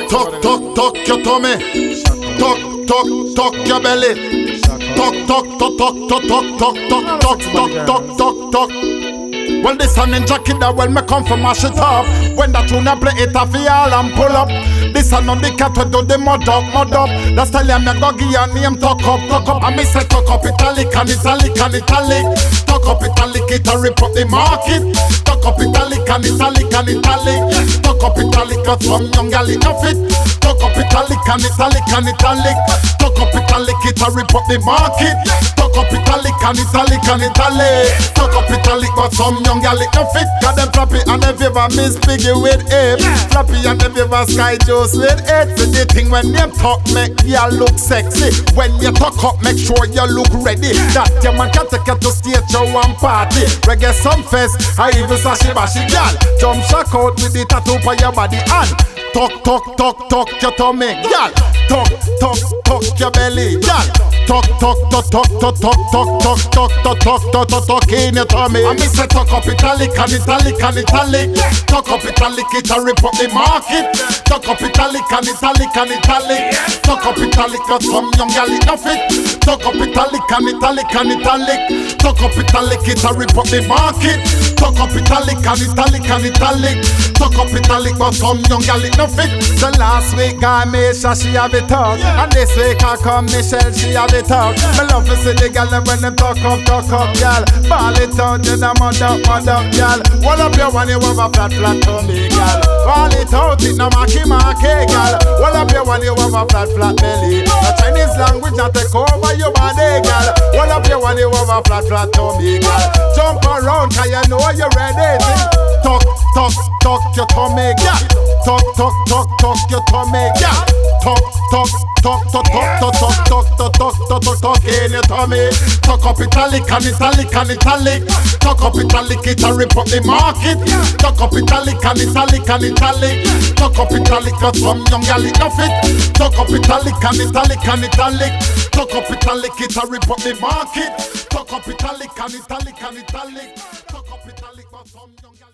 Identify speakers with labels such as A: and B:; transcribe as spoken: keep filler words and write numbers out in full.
A: tuck, tuck, tuck your tummy. Tuck, tuck, tuck your belly. Tuck, tuck, tuck, tuck, tuck, tuck, tuck, tuck, tuck, tuck, tuck, tuck. Well, this a ninja kid that when me come from mash it up. When that tune a play it a feel and pull up. This a not the cat we do the mud up, mud up. That's tell you me go give your name tuck up, tuck up. And me say tuck up italic and italic and italic. Tuck up italic it a rip up the market. Tuck up italic and italic and italic. Tuck up italic cause some young gal it off it. Tuck up italic and italic and italic. Tuck up italic it a rip up the market. Tuck up italic and italic and italic. Tuck up italic but some young gal it no fit. Got them floppy and if you ever miss Piggy with it. Floppy and if you ever Sky Juice with it. So the thing when you talk make you look sexy. When you talk up make sure you look ready. That your man can take you to stage show and party. Reggae some fest, I even sashi bashi gal. Jump shock out with the tattoo for your body and tuck, tuck, tuck, tuck your tummy, gal. Tuck, tuck, tuck your belly, gal. Tuck, tuck, tuck, tuck, tuck, tuck, tuck, tuck, tuck, tuck, tuck, tuck, tuck, tuck in your tummy. And me say tuck up italic and italic and italic. Tuck up italic, it a rip up the market. Tuck up italic and italic and italic. Tuck up italic, cause some young gal it no fit. Tuck up italic and italic and italic. Tuck up italic, it a rip up the market. Tuck up italic and italic and italic. Tuck up italic, but some young gal it no fit. So last week I made sure she have it out. And this week I come Michelle, she have it out. Me love to see the gal when them talk up, talk up, gal. Ball it out, then I'm mud up, mud up, gal. Hold up your one, you have a flat, flat tummy, gal. Ball it out, it no marky, marky, gal. Hold up your one, you have a flat, flat belly. The Chinese language not take over your body, gal. Hold up your one, you have a flat, flat tummy, gal. Jump around, cause you know you're ready. Tuck, tuck, tuck your tummy, gal. Tuck, tuck, tuck, tuck your tummy, gal. Tuck, tuck, tuck, tuck, tuck, tuck, tuck, tuck, tuck, tuck, tuck, tuck in your tummy. Tuck up italic and italic and italic. Tuck up italic, it a rip up the market. Tuck up italic and italic and italic. Tuck up italic, cause some young gal it no fit. Tuck up italic and italic and italic. Tuck up italic, it a rip up the market. Tuck up italic and italic and italic. Tuck up italic, cause some young gal